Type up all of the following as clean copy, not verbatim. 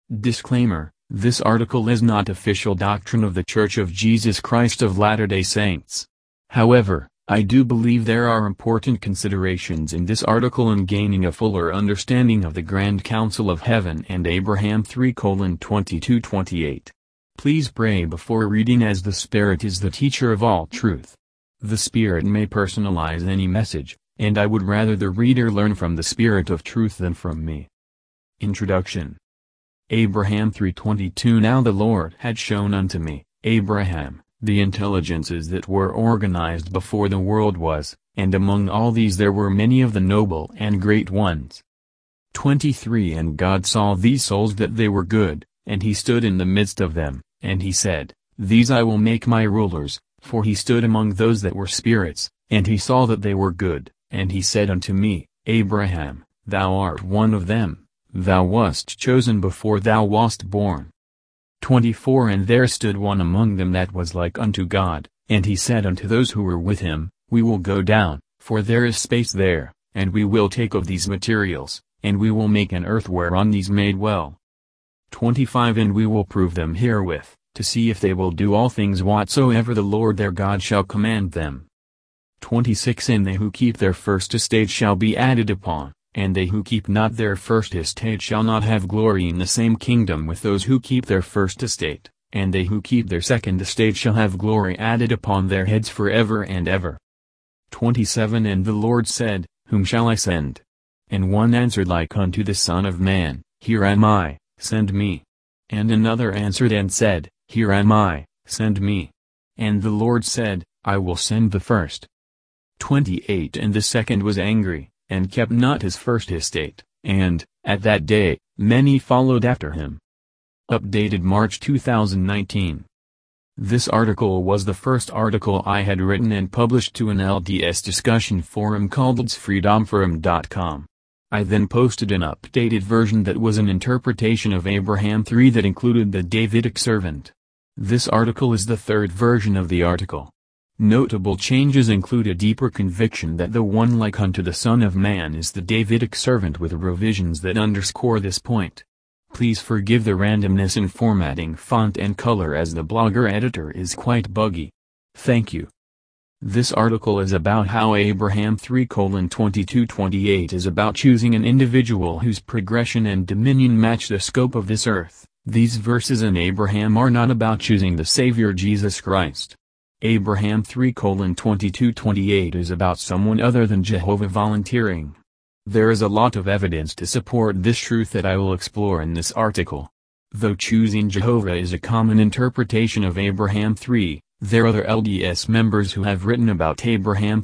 Disclaimer: this article is not official doctrine of The Church of Jesus Christ of Latter-day Saints. However, I do believe there are important considerations in this article in gaining a fuller understanding of the Grand Council of Heaven and Abraham 3:22-28. Please pray before reading, as the Spirit is the teacher of all truth. The Spirit may personalize any message, and I would rather the reader learn from the Spirit of truth than from me. Introduction. Abraham 3:22. Now the Lord had shown unto me, Abraham, the intelligences that were organized before the world was, and among all these there were many of the noble and great ones. 23. And God saw these souls that they were good, and he stood in the midst of them, and he said, These I will make my rulers, for he stood among those that were spirits, and he saw that they were good, and he said unto me, Abraham, thou art one of them, thou wast chosen before thou wast born. 24. And there stood one among them that was like unto God, and he said unto those who were with him, We will go down, for there is space there, and we will take of these materials, and we will make an earth whereon these may dwell. 25. And we will prove them herewith, to see if they will do all things whatsoever the Lord their God shall command them. 26. And they who keep their first estate shall be added upon, and they who keep not their first estate shall not have glory in the same kingdom with those who keep their first estate, and they who keep their second estate shall have glory added upon their heads forever and ever. 27. And the Lord said, Whom shall I send? And one answered like unto the Son of Man, Here am I, send me. And another answered and said, Here am I, send me. And the Lord said, I will send the first. 28. And the second was angry, and kept not his first estate, and, at that day, many followed after him. Updated March 2019. This article was the first article I had written and published to an LDS discussion forum called LDSFreedomForum.com. I then posted an updated version that was an interpretation of Abraham 3 that included the Davidic servant. This article is the third version of the article. Notable changes include a deeper conviction that the one like unto the Son of Man is the Davidic servant, with revisions that underscore this point. Please forgive the randomness in formatting, font and color, as the Blogger editor is quite buggy. Thank you. This article is about how Abraham 3:22-28 is about choosing an individual whose progression and dominion match the scope of this earth. These verses in Abraham are not about choosing the Savior Jesus Christ. Abraham 3:22-28 is about someone other than Jehovah volunteering. There is a lot of evidence to support this truth that I will explore in this article. Though choosing Jehovah is a common interpretation of Abraham 3, there are other LDS members who have written about Abraham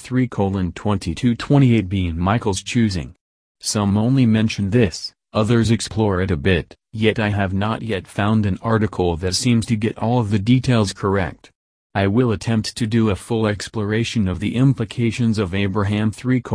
3:22-28 being Michael's choosing. Some only mention this, others explore it a bit, yet I have not yet found an article that seems to get all of the details correct. I will attempt to do a full exploration of the implications of Abraham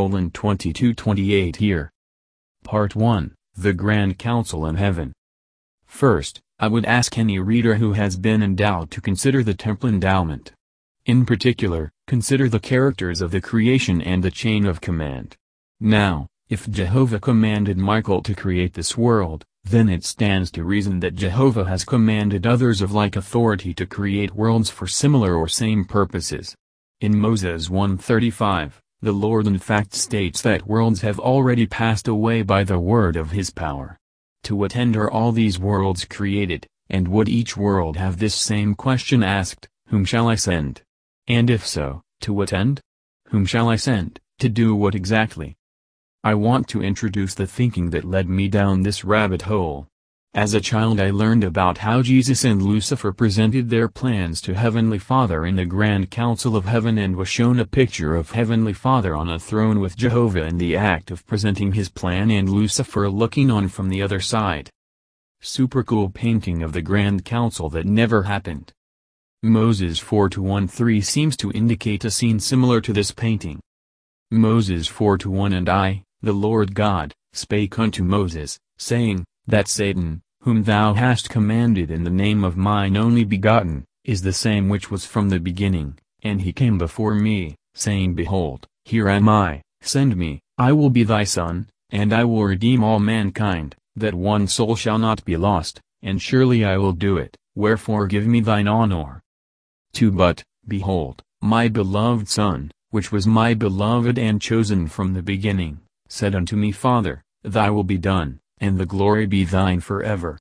3:22-28 here. Part 1, The Grand Council in Heaven. First, I would ask any reader who has been endowed to consider the temple endowment. In particular, consider the characters of the creation and the chain of command. Now, if Jehovah commanded Michael to create this world, then it stands to reason that Jehovah has commanded others of like authority to create worlds for similar or same purposes. In Moses 1:35, the Lord in fact states that worlds have already passed away by the word of his power. To what end are all these worlds created, and would each world have this same question asked, Whom shall I send? And if so, to what end? Whom shall I send, to do what exactly? I want to introduce the thinking that led me down this rabbit hole. As a child I learned about how Jesus and Lucifer presented their plans to Heavenly Father in the Grand Council of Heaven, and was shown a picture of Heavenly Father on a throne with Jehovah in the act of presenting his plan and Lucifer looking on from the other side. Super cool painting of the Grand Council that never happened. Moses 4:1-3 seems to indicate a scene similar to this painting. Moses 4:1 And I, the Lord God, spake unto Moses, saying, That Satan, whom thou hast commanded in the name of mine only begotten, is the same which was from the beginning, and he came before me, saying, Behold, here am I, send me, I will be thy son, and I will redeem all mankind, that one soul shall not be lost, and surely I will do it, wherefore give me thine honor. 2 But, behold, my beloved Son, which was my beloved and chosen from the beginning, said unto me, Father, thy will be done, and the glory be thine forever.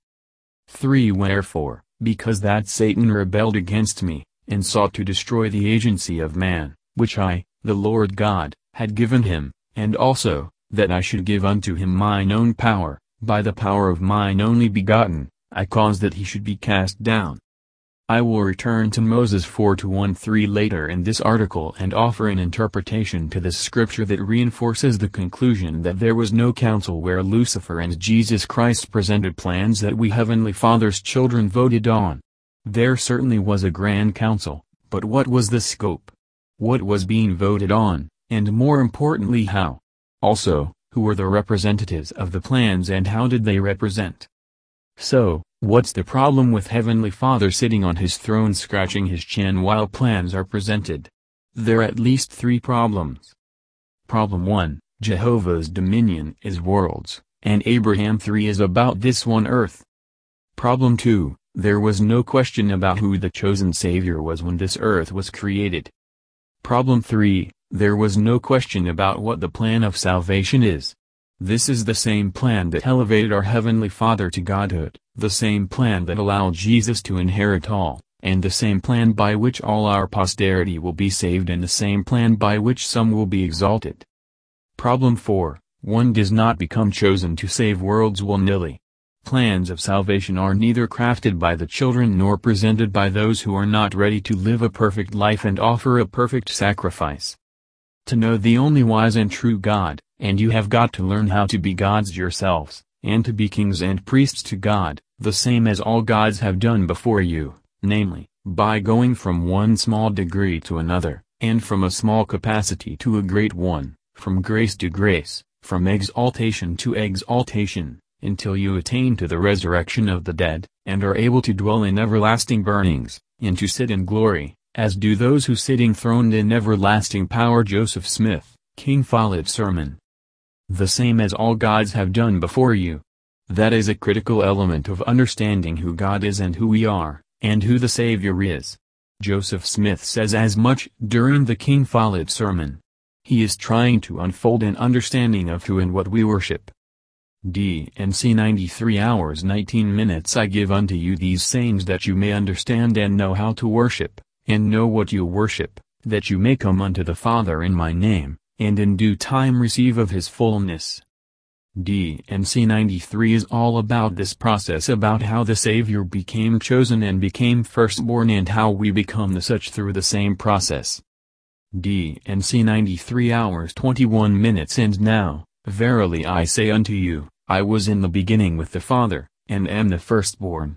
3 Wherefore, because that Satan rebelled against me, and sought to destroy the agency of man, which I, the Lord God, had given him, and also, that I should give unto him mine own power, by the power of mine only begotten, I caused that he should be cast down. I will return to Moses 4:1-3 later in this article and offer an interpretation to this scripture that reinforces the conclusion that there was no council where Lucifer and Jesus Christ presented plans that we Heavenly Father's children voted on. There certainly was a grand council, but what was the scope? What was being voted on, and more importantly how? Also, who were the representatives of the plans and how did they represent? So, what's the problem with Heavenly Father sitting on his throne scratching his chin while plans are presented? There are at least 3 problems. Problem 1, Jehovah's dominion is worlds, and Abraham 3 is about this one earth. Problem 2, there was no question about who the chosen Savior was when this earth was created. Problem 3, there was no question about what the plan of salvation is. This is the same plan that elevated our Heavenly Father to Godhood, the same plan that allowed Jesus to inherit all, and the same plan by which all our posterity will be saved and the same plan by which some will be exalted. Problem 4, one does not become chosen to save worlds willy-nilly. Plans of salvation are neither crafted by the children nor presented by those who are not ready to live a perfect life and offer a perfect sacrifice. To know the only wise and true God, and you have got to learn how to be gods yourselves, and to be kings and priests to God, the same as all gods have done before you, namely, by going from one small degree to another, and from a small capacity to a great one, from grace to grace, from exaltation to exaltation, until you attain to the resurrection of the dead, and are able to dwell in everlasting burnings, and to sit in glory, as do those who sit enthroned in everlasting power. Joseph Smith, King Follett Sermon. The same as all gods have done before you. That is a critical element of understanding who God is and who we are, and who the Savior is. Joseph Smith says as much during the King Follett Sermon. He is trying to unfold an understanding of who and what we worship. D&C 93 hours 19 minutes. I give unto you these sayings that you may understand and know how to worship, and know what you worship, that you may come unto the Father in my name, and in due time receive of his fullness. D&C 93 is all about this process, about how the Savior became chosen and became firstborn and how we become the such through the same process. D&C 93 hours 21 minutes. And now, verily I say unto you, I was in the beginning with the Father, and am the firstborn.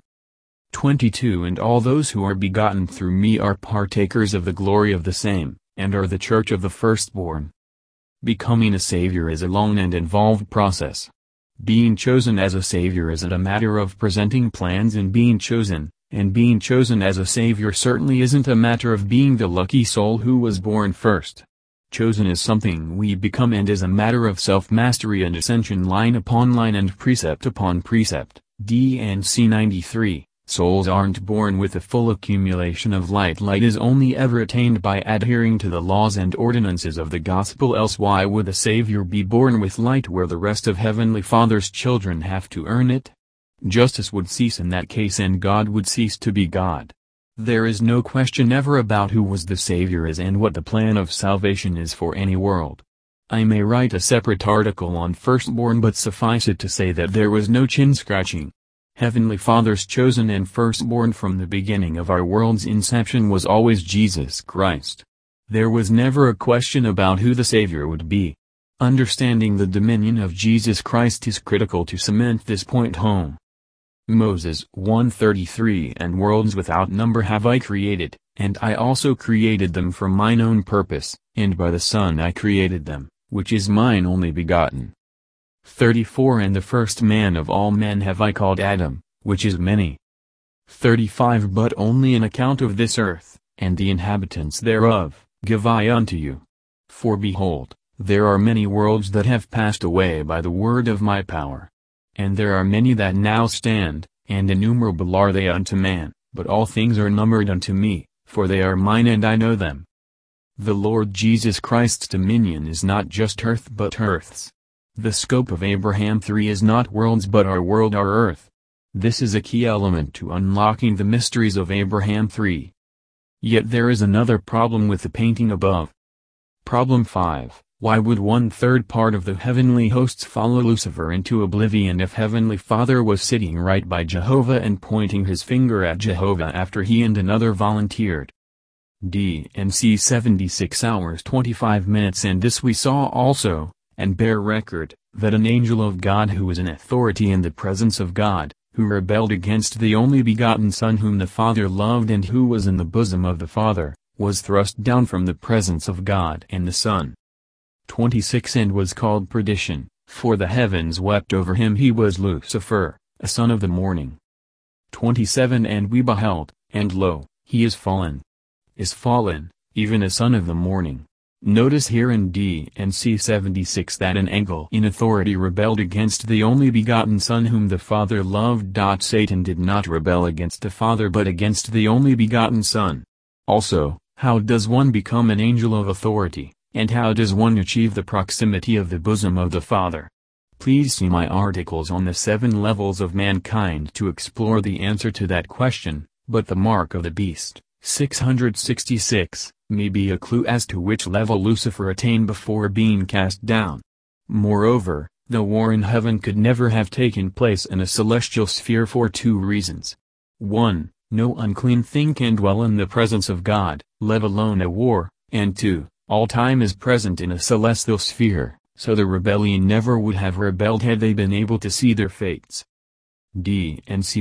22 And all those who are begotten through me are partakers of the glory of the same, and are the church of the firstborn. Becoming a Savior is a long and involved process. Being chosen as a Savior isn't a matter of presenting plans and being chosen as a Savior certainly isn't a matter of being the lucky soul who was born first. Chosen is something we become and is a matter of self-mastery and ascension line upon line and precept upon precept. D&C 93. Souls aren't born with a full accumulation of light. Light is only ever attained by adhering to the laws and ordinances of the gospel, else why would a Savior be born with light where the rest of Heavenly Father's children have to earn it? Justice would cease in that case and God would cease to be God. There is no question ever about who was the Savior is and what the plan of salvation is for any world. I may write a separate article on firstborn, but suffice it to say that there was no chin-scratching. Heavenly Father's chosen and firstborn from the beginning of our world's inception was always Jesus Christ. There was never a question about who the Savior would be. Understanding the dominion of Jesus Christ is critical to cement this point home. Moses 1:33 And worlds without number have I created, and I also created them for mine own purpose, and by the Son I created them, which is mine only begotten. 34 And the first man of all men have I called Adam, which is many. 35 But only an account of this earth, and the inhabitants thereof, give I unto you. For behold, there are many worlds that have passed away by the word of my power. And there are many that now stand, and innumerable are they unto man, but all things are numbered unto me, for they are mine and I know them. The Lord Jesus Christ's dominion is not just earth but earths. The scope of Abraham 3 is not worlds but our world, our earth. This is a key element to unlocking the mysteries of Abraham 3. Yet there is another problem with the painting above. Problem 5. Why would 1/3 part of the heavenly hosts follow Lucifer into oblivion if Heavenly Father was sitting right by Jehovah and pointing his finger at Jehovah after he and another volunteered? D&C 76 hours 25 minutes. And this we saw also, and bear record, that an angel of God who was in authority in the presence of God, who rebelled against the only begotten Son whom the Father loved and who was in the bosom of the Father, was thrust down from the presence of God and the Son. 26 And was called perdition, for the heavens wept over him. He was Lucifer, a son of the morning. 27 And we beheld, and lo, he is fallen, even a son of the morning. Notice here in D&C 76 that an angel in authority rebelled against the only begotten Son whom the Father loved. Satan did not rebel against the Father but against the only begotten Son. Also, how does one become an angel of authority, and how does one achieve the proximity of the bosom of the Father? Please see my articles on the 7 levels of mankind to explore the answer to that question, but the mark of the beast, 666, may be a clue as to which level Lucifer attained before being cast down. Moreover, the war in heaven could never have taken place in a celestial sphere for 2 reasons. 1. No unclean thing can dwell in the presence of God, let alone a war, and 2. All time is present in a celestial sphere, so the rebellion never would have rebelled had they been able to see their fates. D&C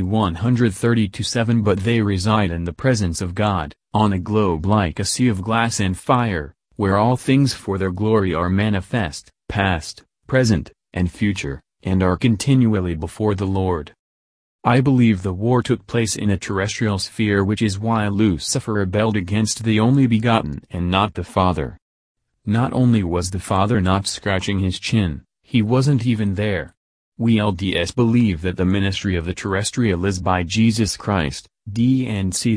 132-7 But they reside in the presence of God, on a globe like a sea of glass and fire, where all things for their glory are manifest, past, present, and future, and are continually before the Lord. I believe the war took place in a terrestrial sphere, which is why Lucifer rebelled against the only begotten and not the Father. Not only was the Father not scratching his chin, he wasn't even there. We LDS believe that the ministry of the terrestrial is by Jesus Christ, D&C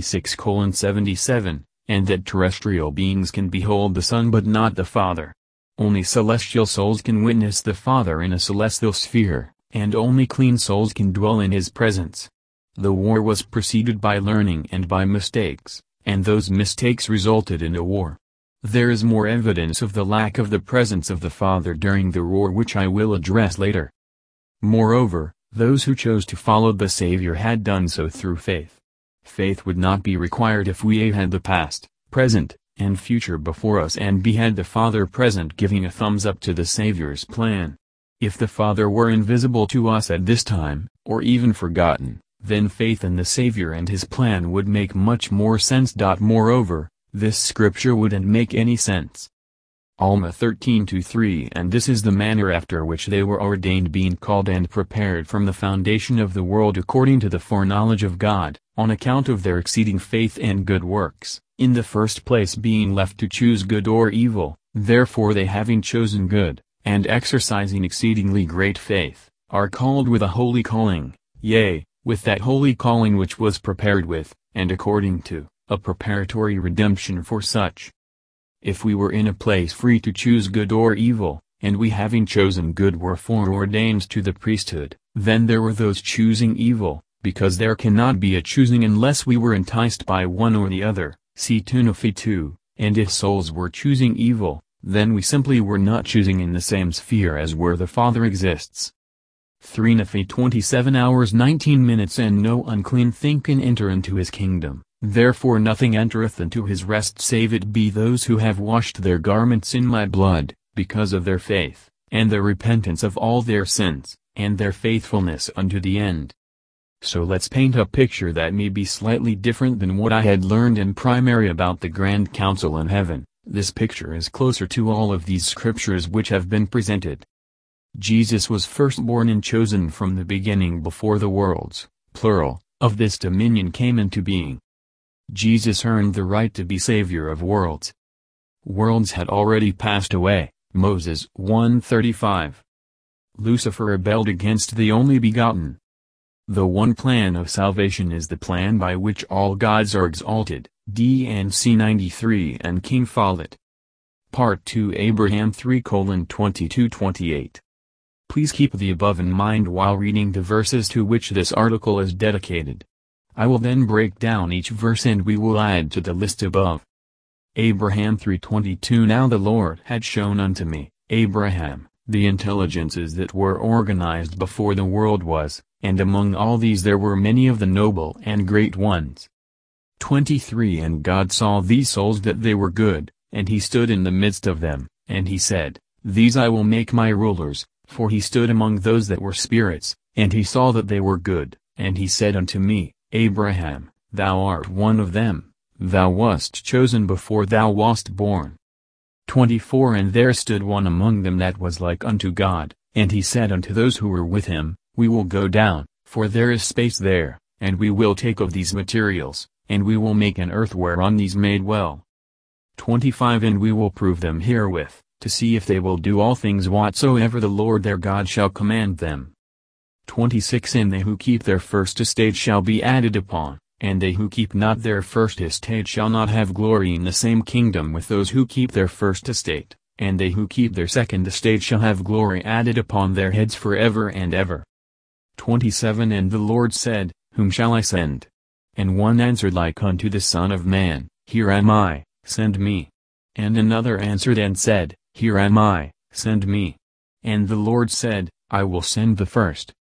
76:77, and that terrestrial beings can behold the Son but not the Father. Only celestial souls can witness the Father in a celestial sphere, and only clean souls can dwell in his presence. The war was preceded by learning and by mistakes, and those mistakes resulted in a war. There is more evidence of the lack of the presence of the Father during the war, which I will address later. Moreover, those who chose to follow the Savior had done so through faith. Faith would not be required if we A had the past, present, and future before us, and B had the Father present giving a thumbs up to the Savior's plan. If the Father were invisible to us at this time, or even forgotten, then faith in the Savior and his plan would make much more sense. Moreover, this scripture wouldn't make any sense. Alma 13:3 And this is the manner after which they were ordained, being called and prepared from the foundation of the world according to the foreknowledge of God, on account of their exceeding faith and good works, in the first place being left to choose good or evil. Therefore they, having chosen good, and exercising exceedingly great faith, are called with a holy calling, yea, with that holy calling which was prepared with, and according to, a preparatory redemption for such. If we were in a place free to choose good or evil, and we having chosen good were foreordained to the priesthood, then there were those choosing evil, because there cannot be a choosing unless we were enticed by one or the other, see Nephi 2, and if souls were choosing evil, then we simply were not choosing in the same sphere as where the Father exists. 3 Nephi 27 hours 19 minutes And no unclean thing can enter into his kingdom. Therefore nothing entereth into his rest save it be those who have washed their garments in my blood, because of their faith, and the repentance of all their sins, and their faithfulness unto the end. So let's paint a picture that may be slightly different than what I had learned in primary about the Grand Council in heaven. This picture is closer to all of these scriptures which have been presented. Jesus was firstborn and chosen from the beginning before the worlds, plural, of this dominion came into being. Jesus earned the right to be Savior of worlds. Worlds had already passed away, Moses 1:35. Lucifer rebelled against the only begotten. The one plan of salvation is the plan by which all gods are exalted. D&C 93 and King Follett. Part 2 Abraham 3:22-28. Please keep the above in mind while reading the verses to which this article is dedicated. I will then break down each verse and we will add to the list above. Abraham 3:22 Now the Lord had shown unto me, Abraham, the intelligences that were organized before the world was, and among all these there were many of the noble and great ones. 23 And God saw these souls that they were good, and he stood in the midst of them, and he said, These I will make my rulers, for he stood among those that were spirits, and he saw that they were good, and he said unto me, Abraham, thou art one of them, thou wast chosen before thou wast born. 24 And there stood one among them that was like unto God, and he said unto those who were with him, We will go down, for there is space there, and we will take of these materials, and we will make an earth whereon these may dwell. 25 And we will prove them herewith, to see if they will do all things whatsoever the Lord their God shall command them. 26 And they who keep their first estate shall be added upon, and they who keep not their first estate shall not have glory in the same kingdom with those who keep their first estate, and they who keep their second estate shall have glory added upon their heads forever and ever. 27 And the Lord said, Whom shall I send? And one answered like unto the Son of Man, Here am I, send me. And another answered and said, Here am I, send me. And the Lord said, I will send the first.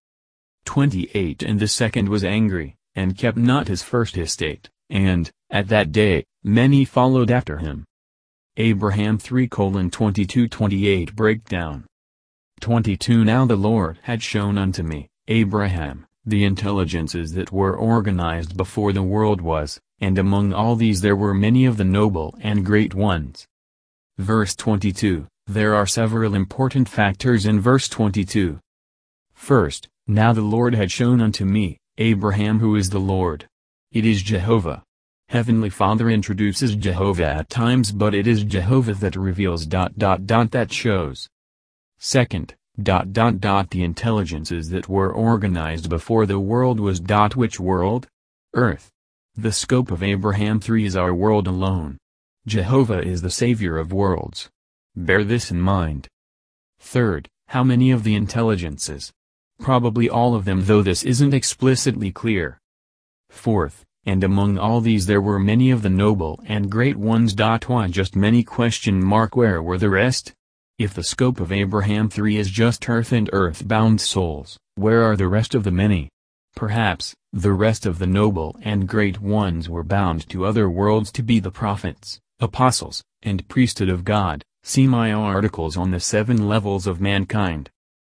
28 And the second was angry, and kept not his first estate, and, at that day, many followed after him. Abraham 3:22-28 Breakdown. 22 Now the Lord had shown unto me, Abraham, the intelligences that were organized before the world was, and among all these there were many of the noble and great ones. Verse 22, there are several important factors in verse 22. First, now the Lord had shown unto me, Abraham who is the Lord. It is Jehovah. Heavenly Father introduces Jehovah at times but it is Jehovah that reveals ... that shows. Second, ... the intelligences that were organized before the world was ... which world? Earth. The scope of Abraham 3 is our world alone. Jehovah is the Savior of worlds. Bear this in mind. Third, how many of the intelligences? Probably all of them though this isn't explicitly clear. Fourth, and among all these there were many of the noble and great ones. Why just many? Where were the rest? If the scope of Abraham 3 is just earth and earth-bound souls, where are the rest of the many? Perhaps, the rest of the noble and great ones were bound to other worlds to be the prophets, apostles, and priesthood of God. See my articles on the 7 levels of mankind.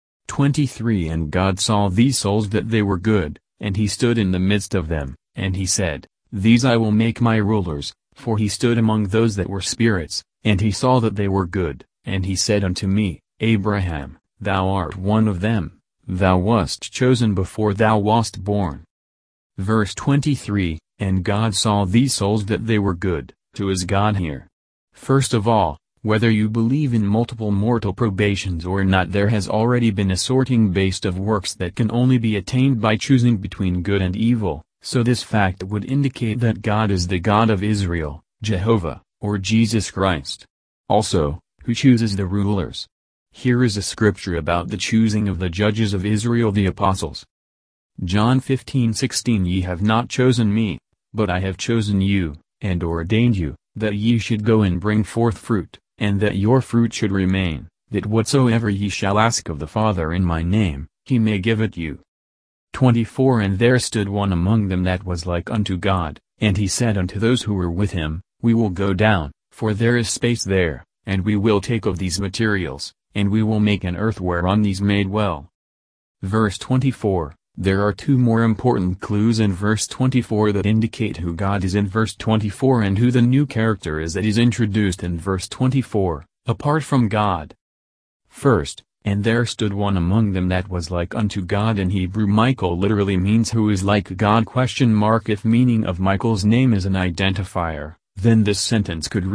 23 And God saw these souls that they were good, and he stood in the midst of them, and he said, These I will make my rulers, for he stood among those that were spirits, and he saw that they were good, and he said unto me, Abraham, thou art one of them, thou wast chosen before thou wast born. Verse 23, And God saw these souls that they were good. Who is God here? First of all, whether you believe in multiple mortal probations or not, there has already been a sorting based of works that can only be attained by choosing between good and evil, so this fact would indicate that God is the God of Israel, Jehovah, or Jesus Christ. Also, who chooses the rulers? Here is a scripture about the choosing of the judges of Israel, the apostles. John 15:16 Ye have not chosen me, but I have chosen you, and ordained you, that ye should go and bring forth fruit, and that your fruit should remain, that whatsoever ye shall ask of the Father in my name, he may give it you. 24 And there stood one among them that was like unto God, and he said unto those who were with him, We will go down, for there is space there, and we will take of these materials, and we will make an earth whereon these may dwell. Verse 24, there are 2 more important clues in verse 24 that indicate who God is in verse 24 and who the new character is that is introduced in verse 24, apart from God. First, and there stood one among them that was like unto God. In Hebrew Michael literally means who is like God? If meaning of Michael's name is an identifier, then this sentence could read,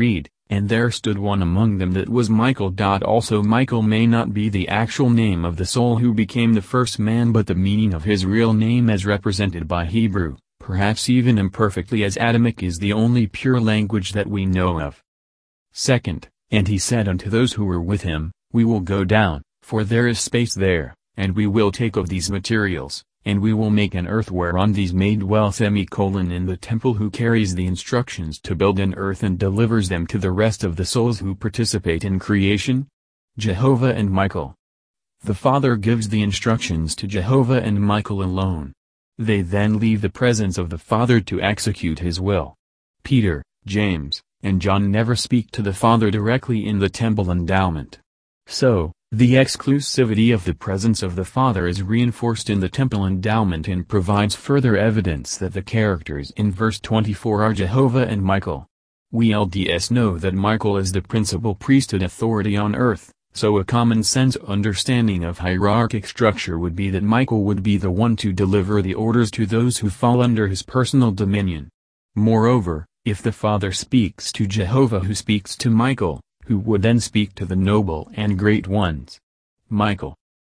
And there stood one among them that was Michael. Also Michael may not be the actual name of the soul who became the first man, but the meaning of his real name as represented by Hebrew, perhaps even imperfectly, as Adamic is the only pure language that we know of. Second, and he said unto those who were with him, We will go down, for there is space there, and we will take of these materials, and we will make an earth whereon these may dwell. In the temple who carries the instructions to build an earth and delivers them to the rest of the souls who participate in creation? Jehovah and Michael. The Father gives the instructions to Jehovah and Michael alone. They then leave the presence of the Father to execute his will. Peter, James, and John never speak to the Father directly in the temple endowment. So, the exclusivity of the presence of the Father is reinforced in the temple endowment and provides further evidence that the characters in verse 24 are Jehovah and Michael. We LDS know that Michael is the principal priesthood authority on earth, so a common-sense understanding of hierarchic structure would be that Michael would be the one to deliver the orders to those who fall under his personal dominion. Moreover, if the Father speaks to Jehovah, who speaks to Michael, who would then speak to the noble and great ones? Michael.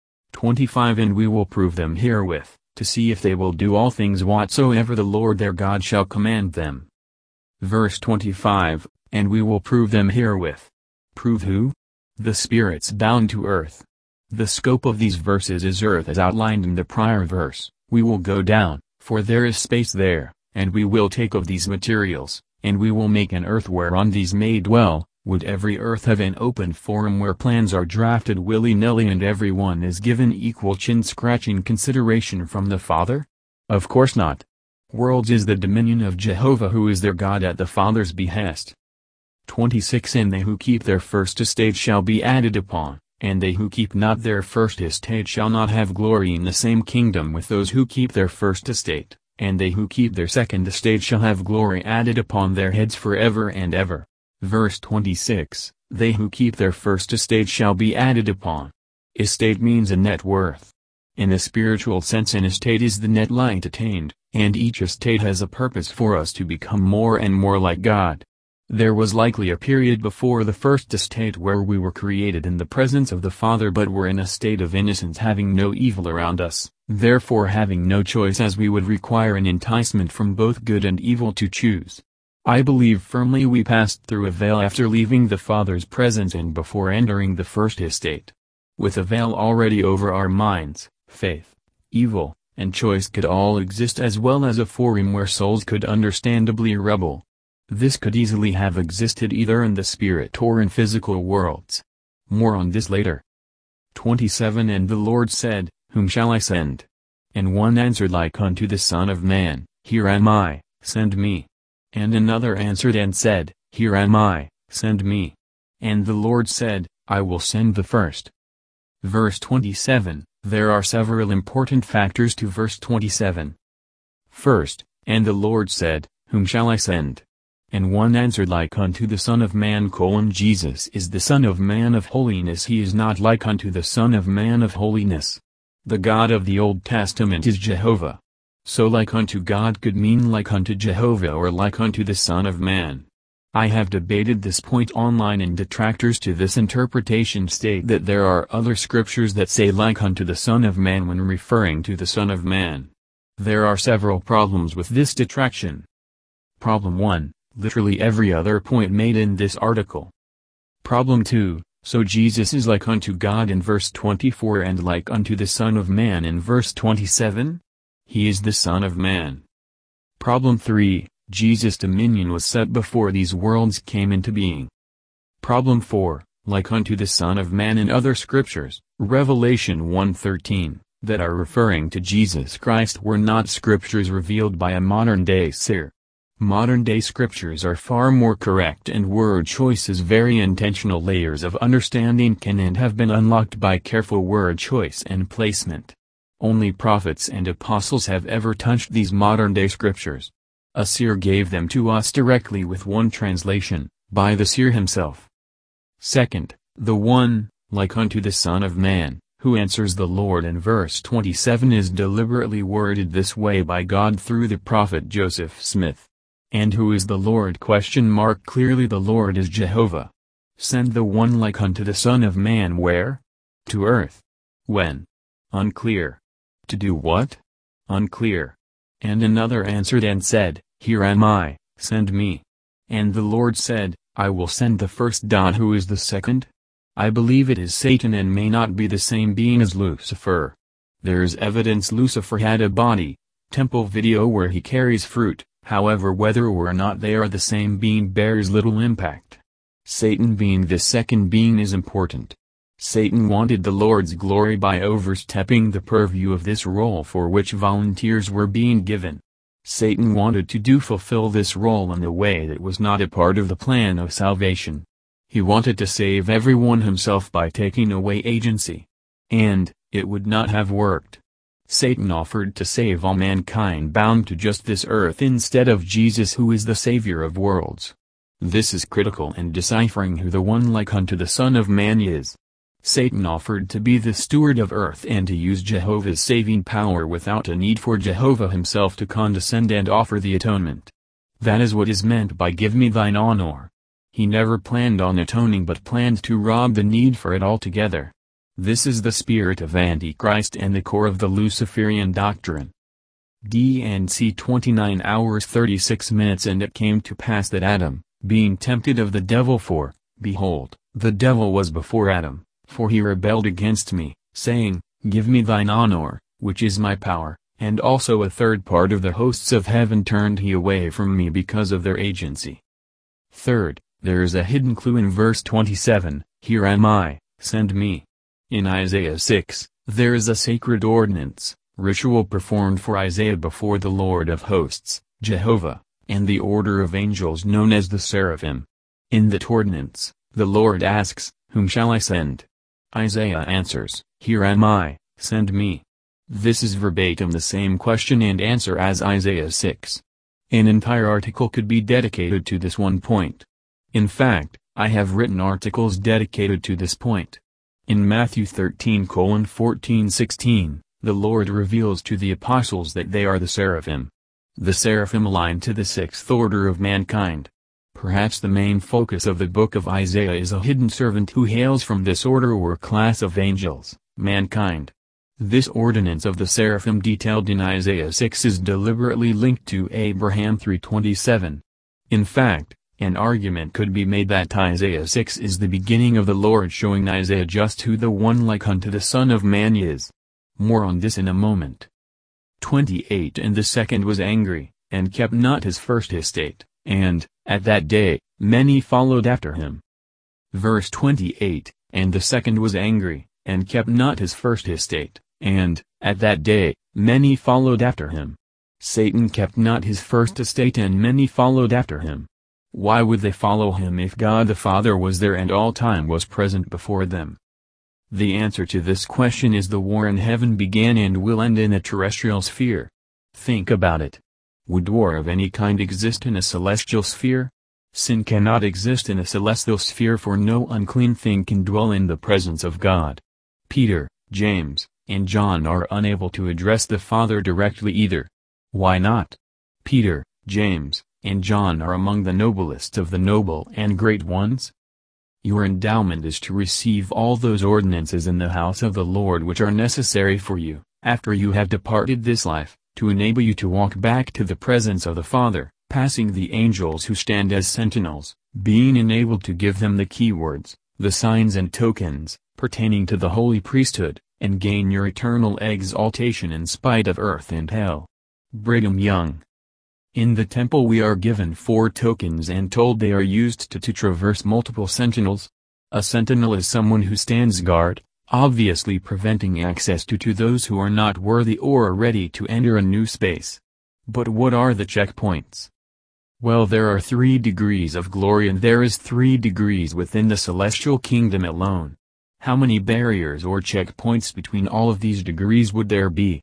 25 And we will prove them herewith, to see if they will do all things whatsoever the Lord their God shall command them. Verse 25, And we will prove them herewith. Prove who? The spirits bound to earth. The scope of these verses is earth as outlined in the prior verse. We will go down, for there is space there, and we will take of these materials, and we will make an earth whereon these may dwell. Would every earth have an open forum where plans are drafted willy-nilly and everyone is given equal chin-scratching consideration from the Father? Of course not. Worlds is the dominion of Jehovah, who is their God at the Father's behest. 26 And they who keep their first estate shall be added upon, and they who keep not their first estate shall not have glory in the same kingdom with those who keep their first estate, and they who keep their second estate shall have glory added upon their heads forever and ever. Verse 26, They who keep their first estate shall be added upon. Estate means a net worth. In a spiritual sense, an estate is the net light attained, and each estate has a purpose for us to become more and more like God. There was likely a period before the first estate where we were created in the presence of the Father but were in a state of innocence, having no evil around us, therefore having no choice, as we would require an enticement from both good and evil to choose. I believe firmly we passed through a veil after leaving the Father's presence and before entering the first estate. With a veil already over our minds, faith, evil, and choice could all exist, as well as a forum where souls could understandably rebel. This could easily have existed either in the spirit or in physical worlds. More on this later. 27 And the Lord said, Whom shall I send? And one answered like unto the Son of Man, Here am I, send me. And another answered and said, Here am I, send me. And the Lord said, I will send the first. Verse 27, there are several important factors to verse 27. First, and the Lord said, Whom shall I send? And one answered like unto the Son of Man: Jesus is the Son of Man of holiness, he is not like unto the Son of Man of holiness. The God of the Old Testament is Jehovah. So like unto God could mean like unto Jehovah or like unto the Son of Man. I have debated this point online, and detractors to this interpretation state that there are other scriptures that say like unto the Son of Man when referring to the Son of Man. There are several problems with this detraction. Problem 1, literally every other point made in this article. Problem 2, so Jesus is like unto God in verse 24 and like unto the Son of Man in verse 27? He is the Son of Man. Problem 3, Jesus' dominion was set before these worlds came into being. Problem 4, like unto the Son of Man in other scriptures, Revelation 1:13, that are referring to Jesus Christ were not scriptures revealed by a modern-day seer. Modern-day scriptures are far more correct, and word choice's very intentional layers of understanding can and have been unlocked by careful word choice and placement. Only prophets and apostles have ever touched these modern-day scriptures. A seer gave them to us directly with one translation, by the seer himself. Second, the one, like unto the Son of Man, who answers the Lord in verse 27 is deliberately worded this way by God through the prophet Joseph Smith. And who is the Lord? Clearly the Lord is Jehovah. Send the one like unto the Son of Man where? To earth. When? Unclear. To do what? Unclear. And another answered and said, Here am I, send me. And the Lord said, I will send the first. Who is the second? I believe it is Satan, and may not be the same being as Lucifer. There's evidence Lucifer had a body, temple video where he carries fruit, however whether or not they are the same being bears little impact. Satan being the second being is important. Satan wanted the Lord's glory by overstepping the purview of this role for which volunteers were being given. Satan wanted to fulfill this role in a way that was not a part of the plan of salvation. He wanted to save everyone himself by taking away agency. And it would not have worked. Satan offered to save all mankind bound to just this earth instead of Jesus, who is the Savior of worlds. This is critical in deciphering who the one like unto the Son of Man is. Satan offered to be the steward of earth and to use Jehovah's saving power without a need for Jehovah himself to condescend and offer the atonement. That is what is meant by give me thine honor. He never planned on atoning but planned to rob the need for it altogether. This is the spirit of Antichrist and the core of the Luciferian doctrine. D&C 29 hours 36 minutes. And it came to pass that Adam, being tempted of the devil, for, behold, the devil was before Adam, for he rebelled against me, saying, Give me thine honor, which is my power, and also a third part of the hosts of heaven turned he away from me because of their agency. Third, there is a hidden clue in verse 27, Here am I, send me. In Isaiah 6, there is a sacred ordinance, ritual performed for Isaiah before the Lord of hosts, Jehovah, and the order of angels known as the seraphim. In that ordinance, the Lord asks, Whom shall I send? Isaiah answers, Here am I, send me. This is verbatim the same question and answer as Isaiah 6. An entire article could be dedicated to this one point. In fact, I have written articles dedicated to this point. In Matthew 13:14-16, the Lord reveals to the apostles that they are the seraphim. The seraphim align to the sixth order of mankind. Perhaps the main focus of the book of Isaiah is a hidden servant who hails from this order or class of angels, mankind. This ordinance of the seraphim detailed in Isaiah 6 is deliberately linked to Abraham 3:27. In fact, an argument could be made that Isaiah 6 is the beginning of the Lord showing Isaiah just who the one like unto the Son of Man is. More on this in a moment. 28 And the second was angry, and kept not his first estate, and, at that day, many followed after him. Verse 28, And the second was angry, and kept not his first estate, and, at that day, many followed after him. Satan kept not his first estate and many followed after him. Why would they follow him if God the Father was there and all time was present before them? The answer to this question is the war in heaven began and will end in a terrestrial sphere. Think about it. Would war of any kind exist in a celestial sphere? Sin cannot exist in a celestial sphere, for no unclean thing can dwell in the presence of God. Peter, James, and John are unable to address the Father directly either. Why not? Peter, James, and John are among the noblest of the noble and great ones. Your endowment is to receive all those ordinances in the house of the Lord which are necessary for you, after you have departed this life, to enable you to walk back to the presence of the Father, passing the angels who stand as sentinels, being enabled to give them the keywords, the signs and tokens, pertaining to the holy priesthood, and gain your eternal exaltation in spite of earth and hell. Brigham Young. In the temple we are given 4 tokens and told they are used to traverse multiple sentinels. A sentinel is someone who stands guard, obviously preventing access to those who are not worthy or are ready to enter a new space. But what are the checkpoints? Well, there are 3 degrees of glory and there is 3 degrees within the celestial kingdom alone. How many barriers or checkpoints between all of these degrees would there be?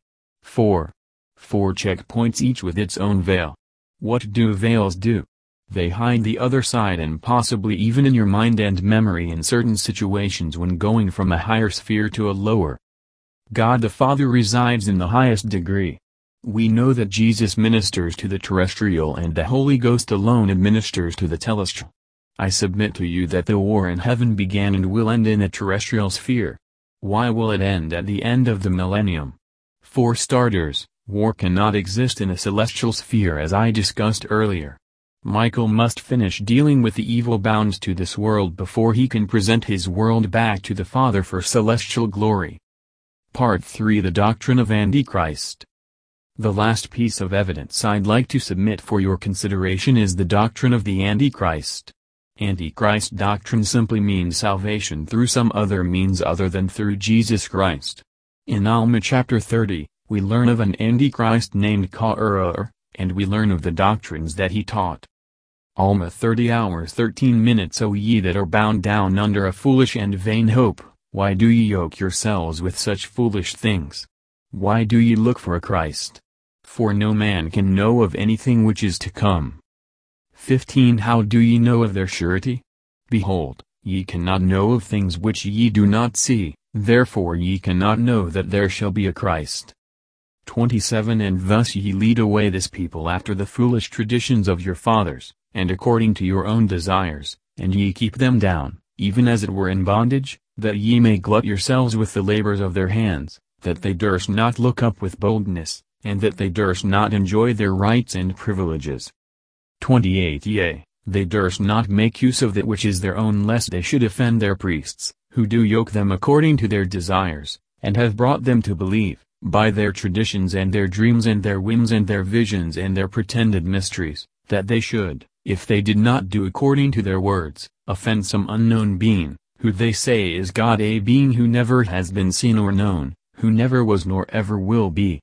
4. 4 checkpoints each with its own veil. What do veils do? They hide the other side and possibly even in your mind and memory in certain situations when going from a higher sphere to a lower. God the Father resides in the highest degree. We know that Jesus ministers to the terrestrial and the Holy Ghost alone administers to the celestial. I submit to you that the war in heaven began and will end in the terrestrial sphere. Why will it end at the end of the millennium? For starters, war cannot exist in a celestial sphere as I discussed earlier. Michael must finish dealing with the evil bound to this world before he can present his world back to the Father for celestial glory. Part 3: The Doctrine of Antichrist. The last piece of evidence I'd like to submit for your consideration is the doctrine of the Antichrist. Antichrist doctrine simply means salvation through some other means other than through Jesus Christ. In Alma chapter 30, we learn of an Antichrist named Ka-ur-ur, and we learn of the doctrines that he taught. Alma 30 hours 13 minutes. O ye that are bound down under a foolish and vain hope, why do ye yoke yourselves with such foolish things? Why do ye look for a Christ? For no man can know of anything which is to come. 15 How do ye know of their surety? Behold, ye cannot know of things which ye do not see, therefore ye cannot know that there shall be a Christ. 27 And thus ye lead away this people after the foolish traditions of your fathers, and according to your own desires, and ye keep them down, even as it were in bondage, that ye may glut yourselves with the labors of their hands, that they durst not look up with boldness, and that they durst not enjoy their rights and privileges. 28 Yea, they durst not make use of that which is their own lest they should offend their priests, who do yoke them according to their desires, and have brought them to believe, by their traditions and their dreams and their whims and their visions and their pretended mysteries, that they should, if they did not do according to their words, offend some unknown being, who they say is God, a being who never has been seen or known, who never was nor ever will be.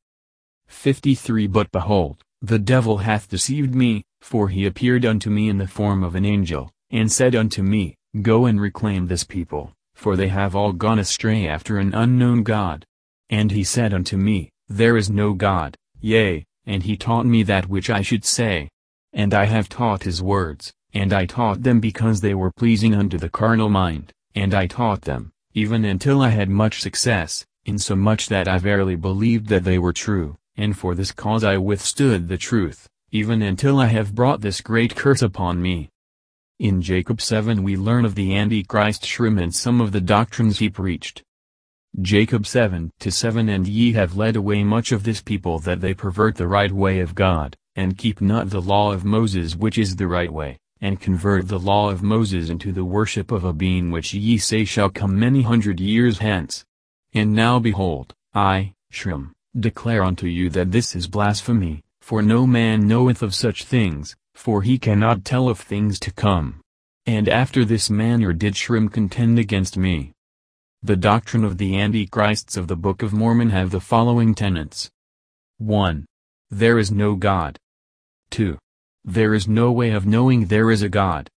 53 But behold, the devil hath deceived me, for he appeared unto me in the form of an angel, and said unto me, Go and reclaim this people, for they have all gone astray after an unknown God. And he said unto me, There is no God, yea, and he taught me that which I should say. And I have taught his words, and I taught them because they were pleasing unto the carnal mind, and I taught them, even until I had much success, insomuch that I verily believed that they were true, and for this cause I withstood the truth, even until I have brought this great curse upon me. In Jacob 7 we learn of the Antichrist Shrim and some of the doctrines he preached. Jacob 7:7 And ye have led away much of this people that they pervert the right way of God, and keep not the law of Moses which is the right way, and convert the law of Moses into the worship of a being which ye say shall come many 100 years hence. And now behold, I, Shrim, declare unto you that this is blasphemy, for no man knoweth of such things, for he cannot tell of things to come. And after this manner did Shrim contend against me. The doctrine of the Antichrists of the Book of Mormon have the following tenets. 1. There is no God. 2. There is no way of knowing there is a God.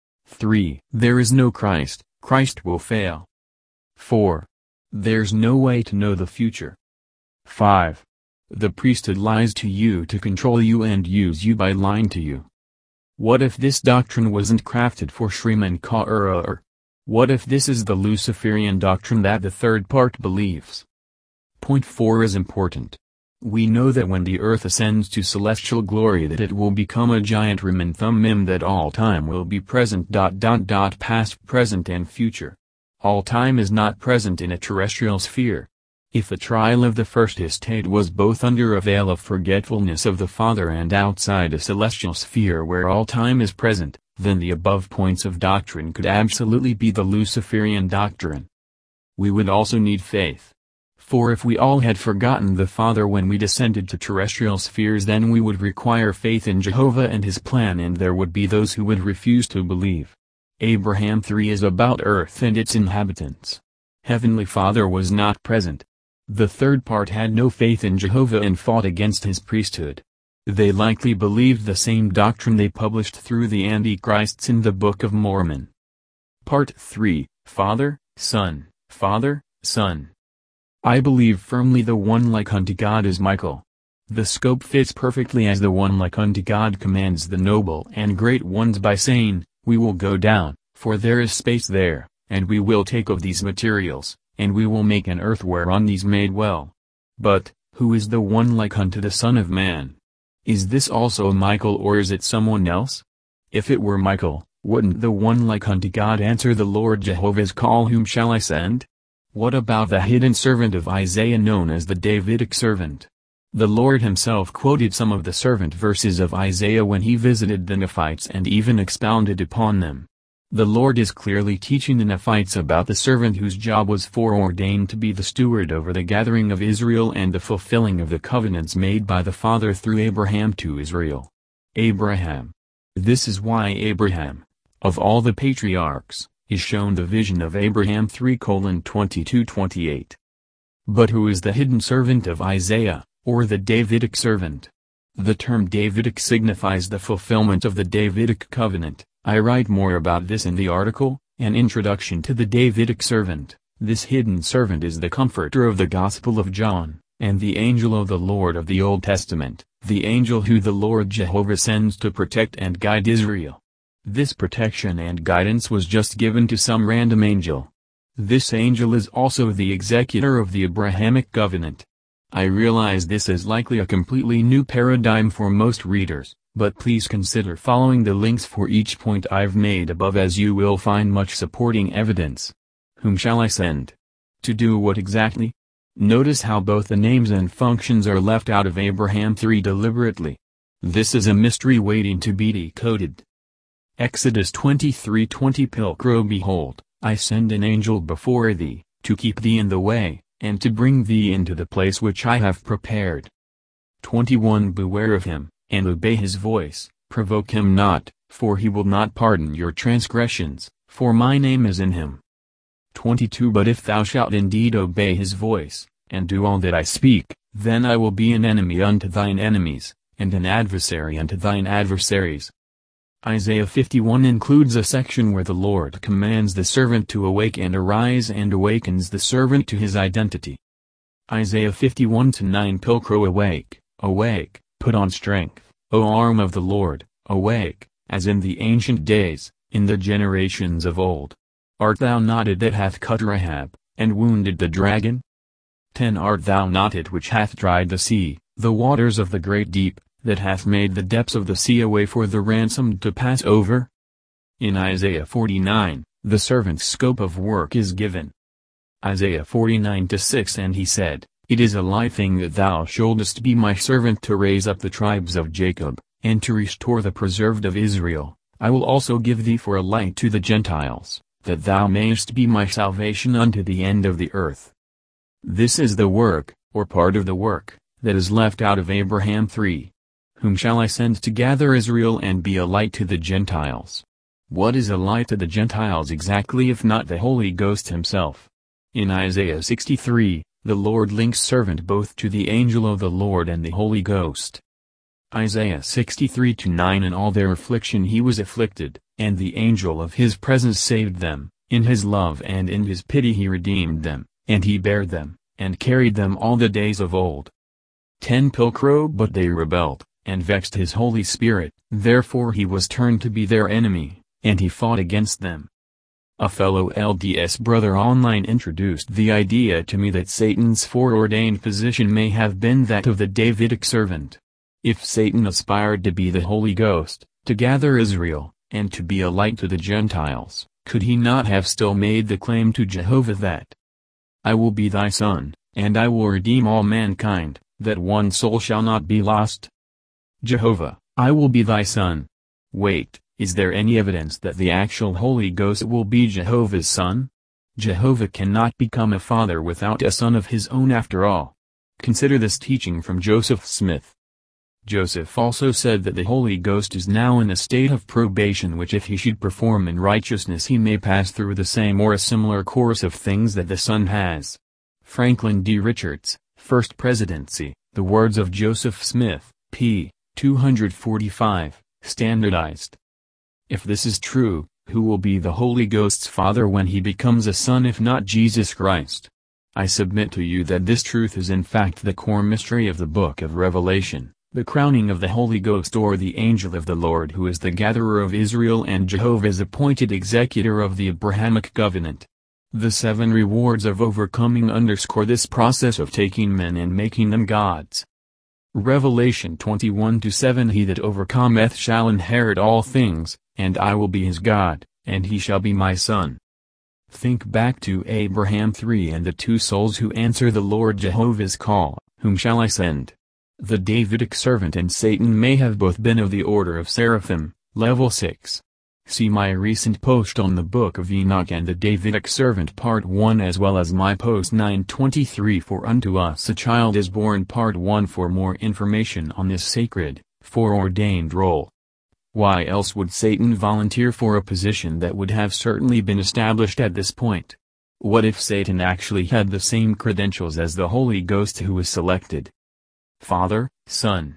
3. There is no Christ, Christ will fail. 4. There's no way to know the future. 5. The priesthood lies to you to control you and use you by lying to you. What if this doctrine wasn't crafted for Shrim and Ka-ur-ur? What if this is the Luciferian doctrine that the third part believes? Point 4 is important. We know that when the earth ascends to celestial glory that it will become a giant rim and thummim, that all time will be present. Past, present and future. All time is not present in a terrestrial sphere. If the trial of the first estate was both under a veil of forgetfulness of the Father and outside a celestial sphere where all time is present, then the above points of doctrine could absolutely be the Luciferian doctrine. We would also need faith. For if we all had forgotten the Father when we descended to terrestrial spheres, then we would require faith in Jehovah and his plan, and there would be those who would refuse to believe. Abraham 3 is about earth and its inhabitants. Heavenly Father was not present. The third part had no faith in Jehovah and fought against his priesthood. They likely believed the same doctrine they published through the Antichrists in the Book of Mormon. Part 3, Father, Son, Father, Son. I believe firmly the one like unto God is Michael. The scope fits perfectly as the one like unto God commands the noble and great ones by saying, We will go down, for there is space there, and we will take of these materials, and we will make an earth whereon these may dwell. But, Who is the one like unto the Son of Man? Is this also Michael, or is it someone else? If it were Michael, wouldn't the one like unto God answer the Lord Jehovah's call, whom shall I send? What about the hidden servant of Isaiah known as the Davidic servant? The Lord himself quoted some of the servant verses of Isaiah when he visited the Nephites and even expounded upon them. The Lord is clearly teaching the Nephites about the servant whose job was foreordained to be the steward over the gathering of Israel and the fulfilling of the covenants made by the Father through Abraham to Israel. Abraham. This is why Abraham, of all the patriarchs, is shown the vision of Abraham 3:22-28. But who is the hidden servant of Isaiah, or the Davidic servant? The term Davidic signifies the fulfillment of the Davidic covenant. I write more about this in the article, An Introduction to the Davidic Servant. This hidden servant is the comforter of the Gospel of John, and the angel of the Lord of the Old Testament, the angel who the Lord Jehovah sends to protect and guide Israel. This protection and guidance was just given to some random angel. This angel is also the executor of the Abrahamic covenant. I realize this is likely a completely new paradigm for most readers, but please consider following the links for each point I've made above, as you will find much supporting evidence. Whom shall I send? To do what exactly? Notice how both the names and functions are left out of Abraham 3 deliberately. This is a mystery waiting to be decoded. Exodus 23:20 Pilcro, behold, I send an angel before thee, to keep thee in the way, and to bring thee into the place which I have prepared. 21 Beware of him, and obey his voice, provoke him not, for he will not pardon your transgressions, for my name is in him. 22 But if thou shalt indeed obey his voice, and do all that I speak, then I will be an enemy unto thine enemies, and an adversary unto thine adversaries. Isaiah 51 includes a section where the Lord commands the servant to awake and arise, and awakens the servant to his identity. Isaiah 51:9 Pilcro, awake, awake, put on strength, O arm of the Lord, awake, as in the ancient days, in the generations of old. Art thou not it that hath cut Rahab, and wounded the dragon? 10 Art thou not it which hath dried the sea, the waters of the great deep, that hath made the depths of the sea a way for the ransomed to pass over? In Isaiah 49, the servant's scope of work is given. Isaiah 49:6 And he said, It is a light thing that thou shouldest be my servant to raise up the tribes of Jacob, and to restore the preserved of Israel. I will also give thee for a light to the Gentiles, that thou mayest be my salvation unto the end of the earth. This is the work, or part of the work, that is left out of Abraham 3. Whom shall I send to gather Israel and be a light to the Gentiles? What is a light to the Gentiles exactly, if not the Holy Ghost himself? In Isaiah 63, the Lord links servant both to the angel of the Lord and the Holy Ghost. Isaiah 63:9 In all their affliction he was afflicted, and the angel of his presence saved them. In his love and in his pity he redeemed them, and he bare them, and carried them all the days of old. 10 Pilcro But they rebelled, and vexed his Holy Spirit, therefore he was turned to be their enemy, and he fought against them. A fellow LDS brother online introduced the idea to me that Satan's foreordained position may have been that of the Davidic servant. If Satan aspired to be the Holy Ghost, to gather Israel, and to be a light to the Gentiles, could he not have still made the claim to Jehovah that, I will be thy son, and I will redeem all mankind, that one soul shall not be lost? Jehovah, I will be thy son. Wait, is there any evidence that the actual Holy Ghost will be Jehovah's son? Jehovah cannot become a father without a son of his own after all. Consider this teaching from Joseph Smith. Joseph also said that the Holy Ghost is now in a state of probation, which if he should perform in righteousness he may pass through the same or a similar course of things that the Son has. Franklin D. Richards, First Presidency, The Words of Joseph Smith, p. 245, standardized. If this is true, who will be the Holy Ghost's father when he becomes a son if not Jesus Christ? I submit to you that this truth is in fact the core mystery of the book of Revelation. The crowning of the Holy Ghost, or the angel of the Lord, who is the gatherer of Israel and Jehovah's appointed executor of the Abrahamic covenant. The 7 rewards of overcoming underscore this process of taking men and making them gods. Revelation 21:7 He that overcometh shall inherit all things, and I will be his God, and he shall be my son. Think back to Abraham 3 and the 2 souls who answer the Lord Jehovah's call, whom shall I send? The Davidic servant and Satan may have both been of the order of seraphim, level 6. See my recent post on the Book of Enoch and the Davidic Servant Part 1 as well as my post 923 for Unto Us a Child is Born Part 1 for more information on this sacred, foreordained role. Why else would Satan volunteer for a position that would have certainly been established at this point? What if Satan actually had the same credentials as the Holy Ghost who was selected? Father, Son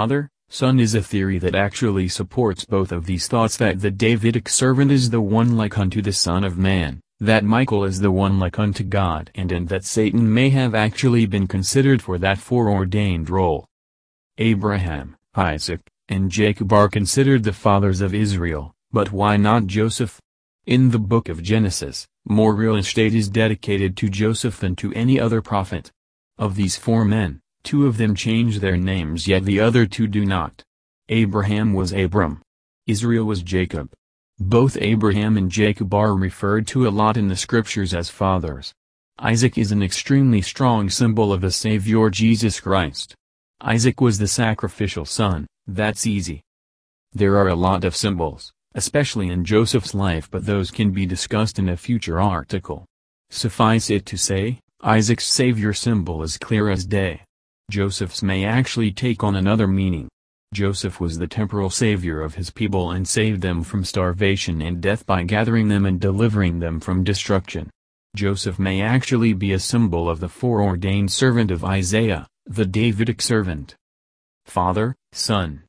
is a theory that actually supports both of these thoughts, that the Davidic servant is the one like unto the Son of Man, that Michael is the one like unto God, and that Satan may have actually been considered for that foreordained role. Abraham, Isaac, and Jacob are considered the fathers of Israel, but why not Joseph? In the book of Genesis, more real estate is dedicated to Joseph than to any other prophet. Of these 4 men, 2 of them change their names, yet the other 2 do not. Abraham was Abram. Israel was Jacob. Both Abraham and Jacob are referred to a lot in the scriptures as fathers. Isaac is an extremely strong symbol of the Savior Jesus Christ. Isaac was the sacrificial son, that's easy. There are a lot of symbols, especially in Joseph's life, but those can be discussed in a future article. Suffice it to say, Isaac's savior symbol is clear as day. Joseph's may actually take on another meaning. Joseph was the temporal savior of his people and saved them from starvation and death by gathering them and delivering them from destruction. Joseph may actually be a symbol of the foreordained servant of Isaiah, the Davidic servant. Father, Son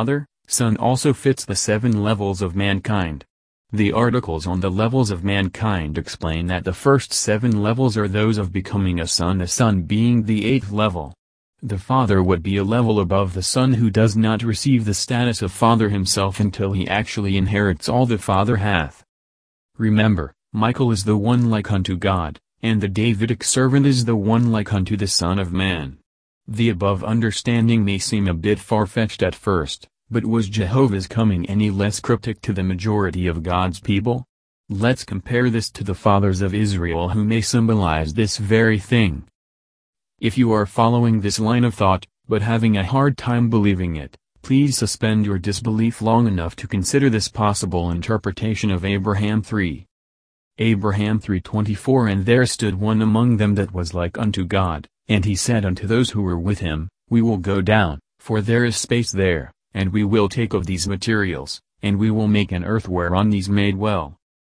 also fits the 7 levels of mankind. The articles on the levels of mankind explain that the first 7 levels are those of becoming a son being the 8th level. The father would be a level above the son who does not receive the status of father himself until he actually inherits all the father hath. Remember, Michael is the one like unto God, and the Davidic servant is the one like unto the Son of Man. The above understanding may seem a bit far-fetched at first, but was Jehovah's coming any less cryptic to the majority of God's people? Let's compare this to the fathers of Israel who may symbolize this very thing. If you are following this line of thought, but having a hard time believing it, please suspend your disbelief long enough to consider this possible interpretation of Abraham 3. Abraham 3:24 And there stood one among them that was like unto God, and he said unto those who were with him, We will go down, for there is space there, and we will take of these materials, and we will make an earth whereon these may dwell.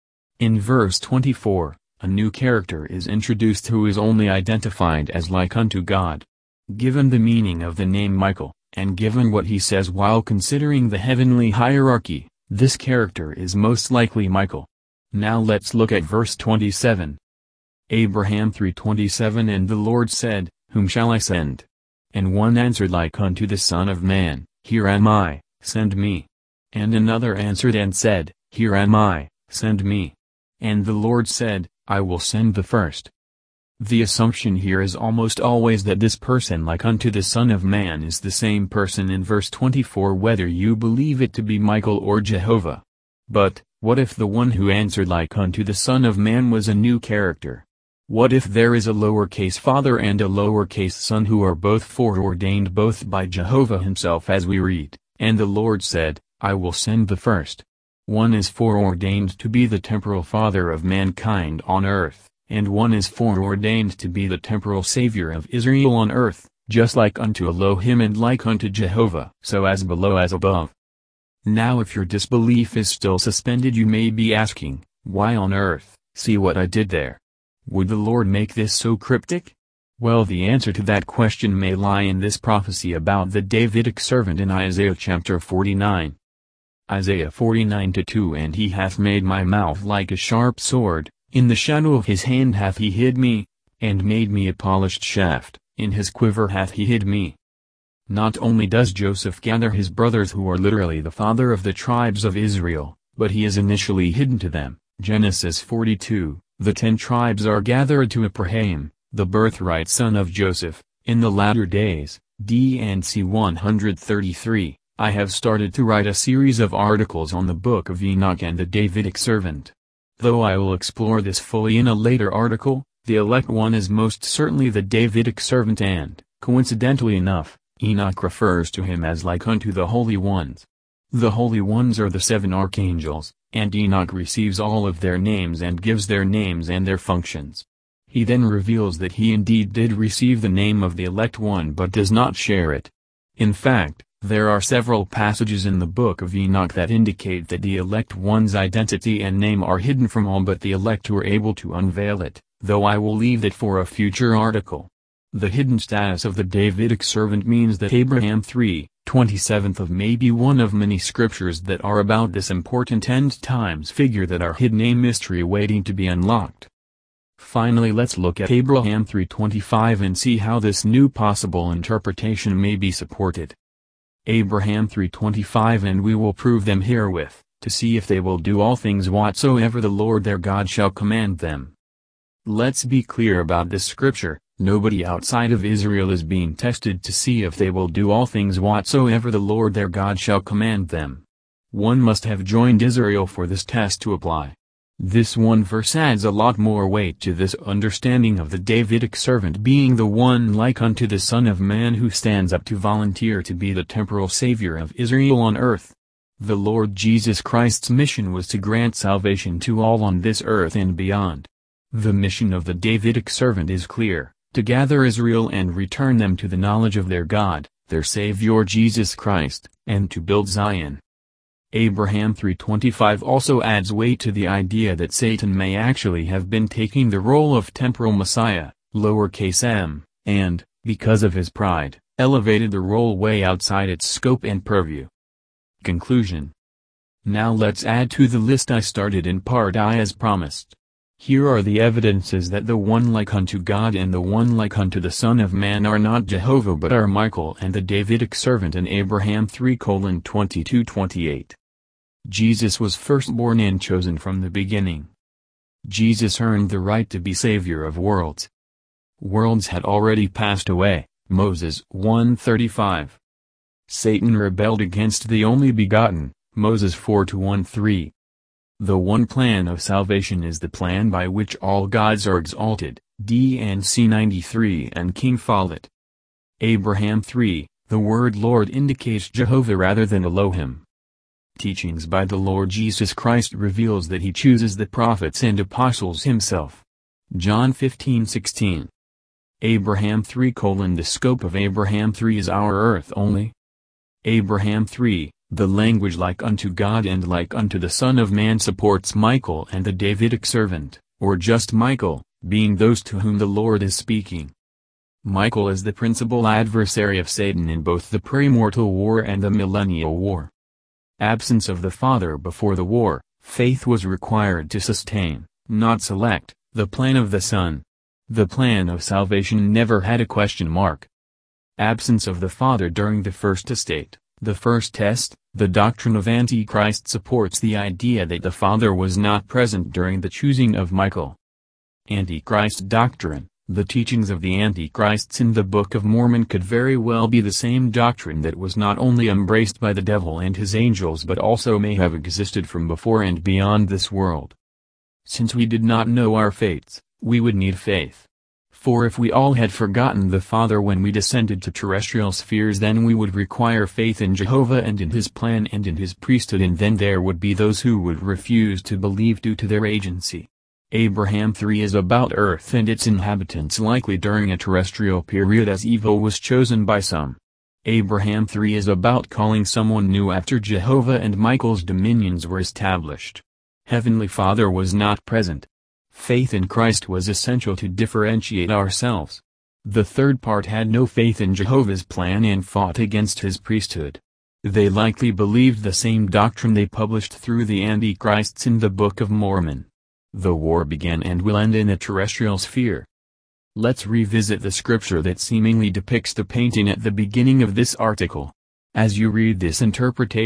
In verse 24, a new character is introduced who is only identified as like unto God. Given the meaning of the name Michael, and given what he says while considering the heavenly hierarchy, this character is most likely Michael. Now let's look at verse 27. Abraham 3:27 And the Lord said, Whom shall I send? And one answered like unto the Son of Man, Here am I, send me. And another answered and said, Here am I, send me. And the Lord said, I will send the first. The assumption here is almost always that this person like unto the Son of Man is the same person in verse 24 whether you believe it to be Michael or Jehovah. But, what if the one who answered like unto the Son of Man was a new character? What if there is a lowercase father and a lowercase son who are both foreordained both by Jehovah himself as we read, and the Lord said, I will send the first. One is foreordained to be the temporal father of mankind on earth, and one is foreordained to be the temporal savior of Israel on earth, just like unto Elohim and like unto Jehovah. So as below as above. Now if your disbelief is still suspended you may be asking, why on earth, see what I did there? Would the Lord make this so cryptic? Well, the answer to that question may lie in this prophecy about the Davidic servant in Isaiah chapter 49. Isaiah 49:2 And he hath made my mouth like a sharp sword, in the shadow of his hand hath he hid me, and made me a polished shaft, in his quiver hath he hid me. Not only does Joseph gather his brothers who are literally the father of the tribes of Israel, but he is initially hidden to them, Genesis 42, The 10 tribes are gathered to Abraham, the birthright son of Joseph, in the latter days. D&C 133. I have started to write a series of articles on the Book of Enoch and the Davidic servant. Though I will explore this fully in a later article, the elect one is most certainly the Davidic servant and, coincidentally enough, Enoch refers to him as like unto the holy ones. The holy ones are the 7 archangels, and Enoch receives all of their names and gives their names and their functions. He then reveals that he indeed did receive the name of the elect one but does not share it. In fact, there are several passages in the Book of Enoch that indicate that the elect one's identity and name are hidden from all but the elect who are able to unveil it, though I will leave that for a future article. The hidden status of the Davidic servant means that Abraham 3:27 of may be one of many scriptures that are about this important end times figure that are hidden, a mystery waiting to be unlocked. Finally, let's look at Abraham 3:25 and see how this new possible interpretation may be supported. Abraham 3:25, and we will prove them herewith, to see if they will do all things whatsoever the Lord their God shall command them. Let's be clear about this scripture. Nobody outside of Israel is being tested to see if they will do all things whatsoever the Lord their God shall command them. One must have joined Israel for this test to apply. This one verse adds a lot more weight to this understanding of the Davidic servant being the one like unto the Son of Man who stands up to volunteer to be the temporal Savior of Israel on earth. The Lord Jesus Christ's mission was to grant salvation to all on this earth and beyond. The mission of the Davidic servant is clear: to gather Israel and return them to the knowledge of their God, their Savior Jesus Christ, and to build Zion. Abraham 3:25 also adds weight to the idea that Satan may actually have been taking the role of temporal Messiah, lowercase m, and, because of his pride, elevated the role way outside its scope and purview. Conclusion. Now let's add to the list I started in part I as promised. Here are the evidences that the one like unto God and the one like unto the Son of Man are not Jehovah but are Michael and the Davidic servant in Abraham 3:22-28. Jesus was firstborn and chosen from the beginning. Jesus earned the right to be Savior of worlds. Worlds had already passed away, Moses 1:35. Satan rebelled against the only begotten, Moses 4:1-3. The one plan of salvation is the plan by which all gods are exalted, D&C 93 and King Follett. Abraham 3, the word Lord indicates Jehovah rather than Elohim. Teachings by the Lord Jesus Christ reveals that he chooses the prophets and apostles himself. John 15:16. Abraham 3: The scope of Abraham 3 is our earth only. Abraham 3, the language like unto God and like unto the Son of Man supports Michael and the Davidic servant, or just Michael, being those to whom the Lord is speaking. Michael is the principal adversary of Satan in both the premortal war and the millennial war. Absence of the Father before the war, faith was required to sustain, not select, the plan of the Son. The plan of salvation never had a question mark. Absence of the Father during the first estate, the first test, the doctrine of Antichrist supports the idea that the Father was not present during the choosing of Michael. Antichrist doctrine, the teachings of the Antichrists in the Book of Mormon could very well be the same doctrine that was not only embraced by the devil and his angels but also may have existed from before and beyond this world. Since we did not know our fates, we would need faith. For if we all had forgotten the Father when we descended to terrestrial spheres, then we would require faith in Jehovah and in his plan and in his priesthood, and then there would be those who would refuse to believe due to their agency. Abraham 3 is about earth and its inhabitants likely during a terrestrial period as evil was chosen by some. Abraham 3 is about calling someone new after Jehovah and Michael's dominions were established. Heavenly Father was not present. Faith in Christ was essential to differentiate ourselves. The third part had no faith in Jehovah's plan and fought against his priesthood. They likely believed the same doctrine they published through the Antichrists in the Book of Mormon. The war began and will end in a terrestrial sphere. Let's revisit the scripture that seemingly depicts the painting at the beginning of this article. As you read this interpretation,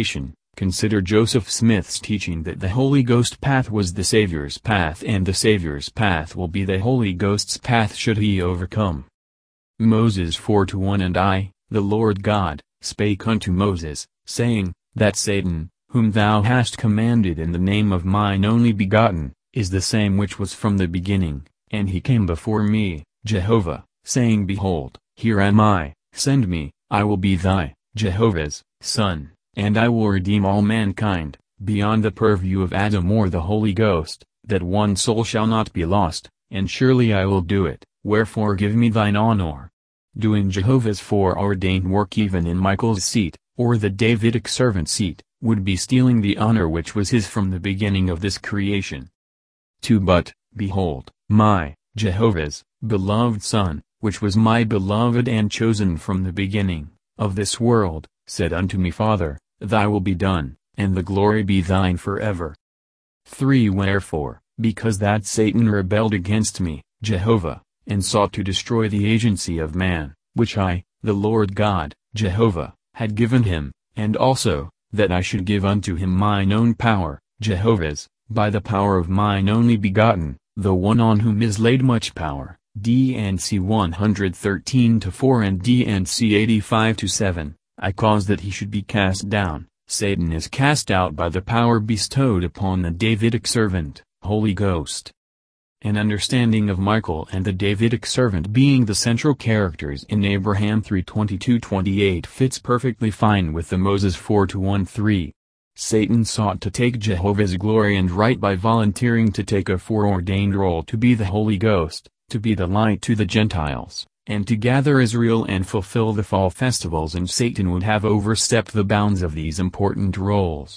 Consider Joseph Smith's teaching that the Holy Ghost path was the Savior's path, and the Savior's path will be the Holy Ghost's path should he overcome. Moses 4:1 And I, the Lord God, spake unto Moses, saying, that Satan, whom thou hast commanded in the name of mine only begotten, is the same which was from the beginning, and he came before me, Jehovah, saying, Behold, here am I, send me, I will be thy, Jehovah's, son, and I will redeem all mankind, beyond the purview of Adam or the Holy Ghost, that one soul shall not be lost, and surely I will do it, wherefore give me thine honor. Doing Jehovah's foreordained work even in Michael's seat, or the Davidic servant seat, would be stealing the honor which was his from the beginning of this creation. 2 But, behold, my, Jehovah's, beloved Son, which was my beloved and chosen from the beginning, of this world, said unto me, Father, thy will be done, and the glory be thine forever. 3 Wherefore, because that Satan rebelled against me, Jehovah, and sought to destroy the agency of man, which I, the Lord God, Jehovah, had given him, and also, that I should give unto him mine own power, Jehovah's, by the power of mine only begotten, the one on whom is laid much power, D&C 113-4 and D&C 85-7, I cause that he should be cast down. Satan is cast out by the power bestowed upon the Davidic servant, Holy Ghost. An understanding of Michael and the Davidic servant being the central characters in Abraham 3:22-28 fits perfectly fine with the Moses 4:1-3. Satan sought to take Jehovah's glory and right by volunteering to take a foreordained role to be the Holy Ghost, to be the light to the Gentiles, and to gather Israel and fulfill the fall festivals, and Satan would have overstepped the bounds of these important roles.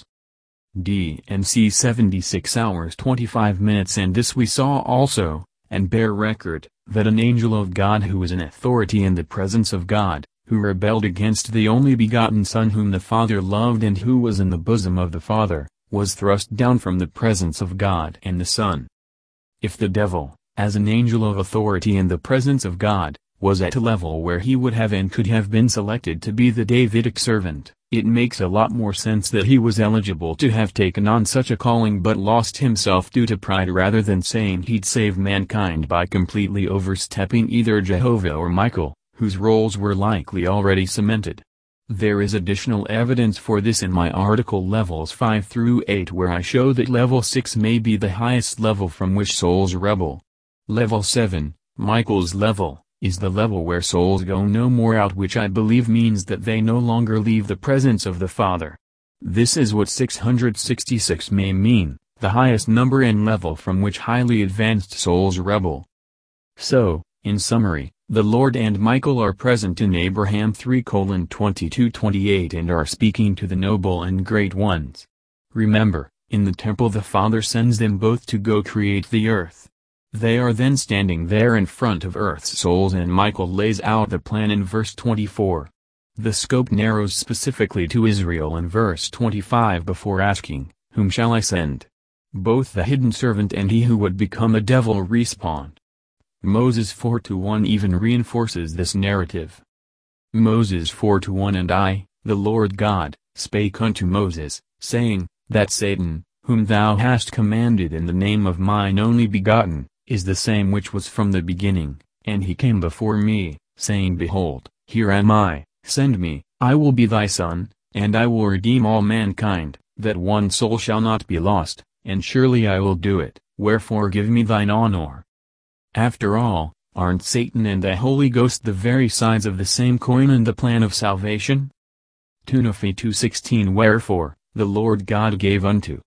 D&C 76 hours 25 minutes And this we saw also, and bear record, that an angel of God who was in authority in the presence of God, who rebelled against the only begotten Son whom the Father loved and who was in the bosom of the Father, was thrust down from the presence of God and the Son. If the devil, as an angel of authority in the presence of God, was at a level where he would have and could have been selected to be the Davidic servant, it makes a lot more sense that he was eligible to have taken on such a calling but lost himself due to pride rather than saying he'd save mankind by completely overstepping either Jehovah or Michael, whose roles were likely already cemented. There is additional evidence for this in my article Levels 5-8 where I show that level 6 may be the highest level from which souls rebel. Level 7, Michael's level, is the level where souls go no more out, which I believe means that they no longer leave the presence of the Father. This is what 666 may mean, the highest number and level from which highly advanced souls rebel. So, in summary, the Lord and Michael are present in Abraham 3:22-28 and are speaking to the noble and great ones. Remember, in the temple the Father sends them both to go create the earth. They are then standing there in front of earth's souls and Michael lays out the plan in verse 24. The scope narrows specifically to Israel in verse 25 before asking, Whom shall I send? Both the hidden servant and he who would become a devil respond. Moses 4:1 even reinforces this narrative. Moses 4:1 And I, the Lord God, spake unto Moses, saying, That Satan, whom thou hast commanded in the name of mine only begotten, is the same which was from the beginning, and he came before me, saying, Behold, here am I, send me, I will be thy son, and I will redeem all mankind, that one soul shall not be lost, and surely I will do it, wherefore give me thine honor. After all, aren't Satan and the Holy Ghost the very sides of the same coin in the plan of salvation? Nephi 2:16 Wherefore, the Lord God gave unto